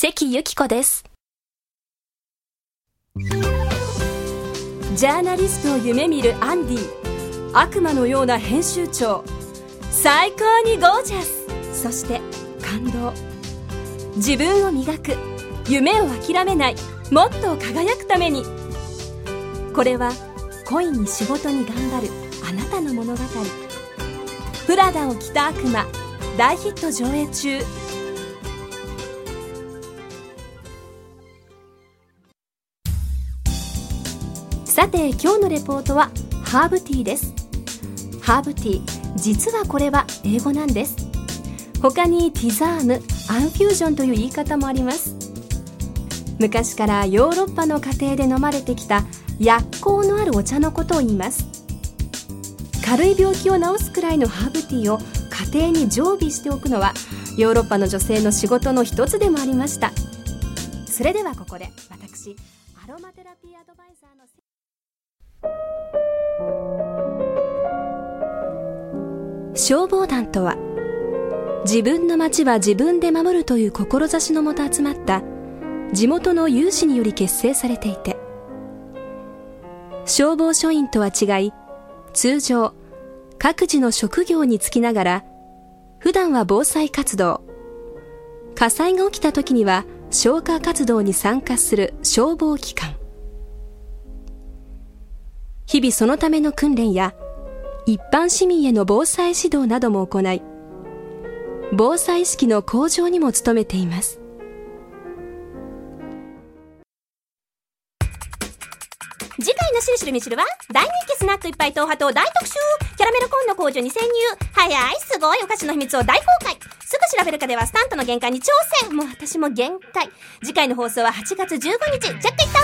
関由紀子です。 ジャーナリストを夢見るアンディ、悪魔のような編集長、最高にゴージャス、そして感動。自分を磨く、夢を諦めない、もっと輝くために。これは恋に仕事に頑張るあなたの物語。プラダを着た悪魔、大ヒット上映中。さて今日のレポートはハーブティーです。ハーブティー、実はこれは英語なんです。他にティザーム、アンフュージョンという言い方もあります。昔からヨーロッパの家庭で飲まれてきた薬効のあるお茶のことを言います。軽い病気を治すくらいのハーブティーを家庭に常備しておくのはヨーロッパの女性の仕事の一つでもありました。それではここで私、アロマテラピーアドバイザーの消防団とは、自分の町は自分で守るという志のもと集まった地元の有志により結成されていて、消防署員とは違い、通常各自の職業に就きながら普段は防災活動、火災が起きた時には消火活動に参加する消防機関。日々そのための訓練や一般市民への防災指導なども行い、防災意識の向上にも努めています。 次回のシルシルミシルは大人気スナックいっぱい党派と大特集、キャラメルコーンの工場に潜入、早いすごいお菓子の秘密を大公開。すぐ調べるかではスタントの限界に挑戦。もう私も限界。次回の放送は8月15日。チェックイット。